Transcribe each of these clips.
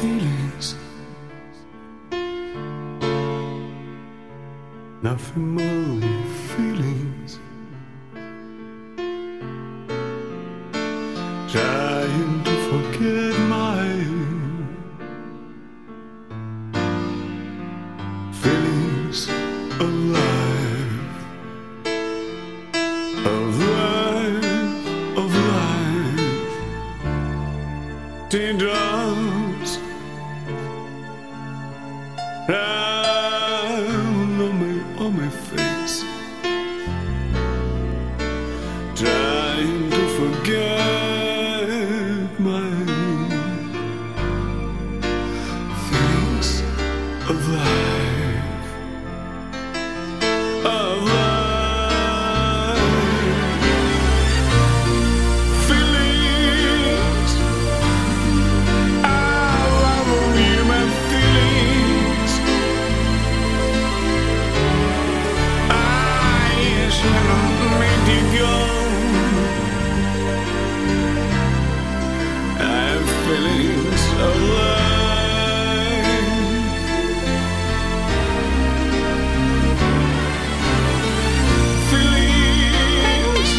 feelings. Nothing more than feelings. Trying to forget my feelings of life, of life, of life. Teardrops round on my face, trying to forget my feelings of life, of life. Feelings, I love human feelings. I should make you go. I have feelings of life. Feelings,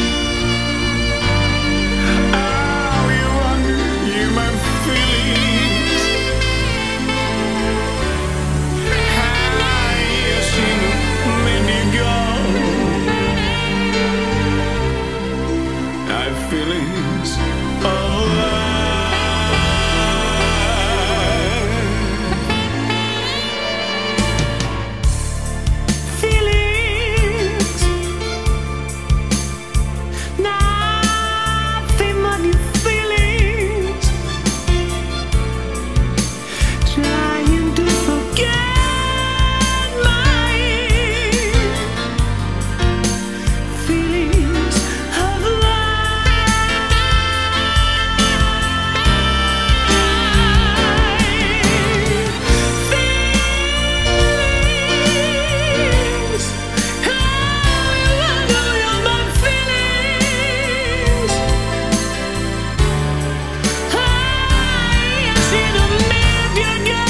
all you want, human feelings. I should make you go. I have feelings of life. Feelings, nothing but your feelings. Trying to forget my feelings of feelings. How you handle your my feelings. I should have made you go.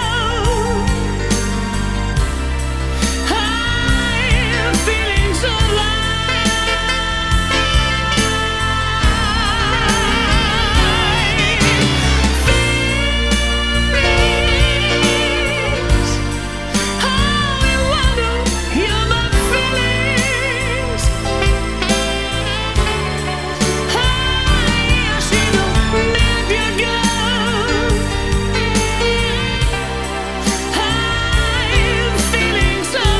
I have feelings of feelings. How you handle your my feelings. I should have made you go. I have feelings of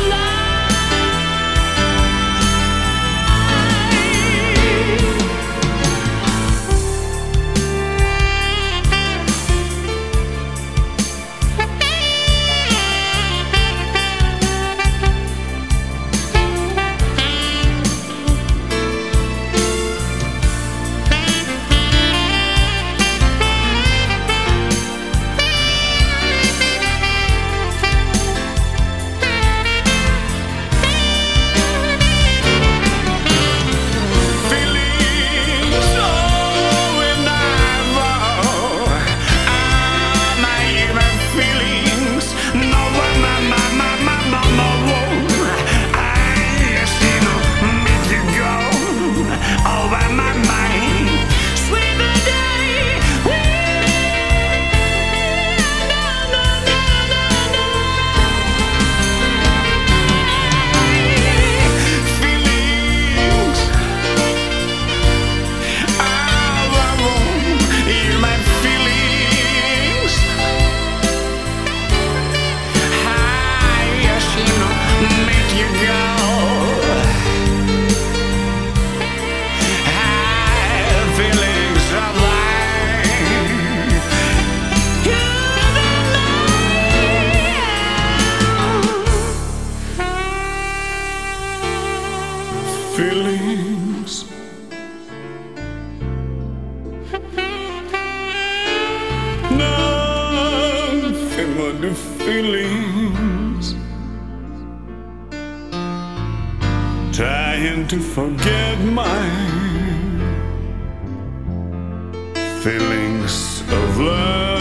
feelings, oh, when I fall, my human feelings. No, no, no, no, no, no, no. I should have made you go over my mind. Sweet the day we no, no, no, no, no. Feelings, I love you, my feelings. I should have made you go. I have feelings of life. You feelings, nothing but the feelings. Trying to forget my feelings of love.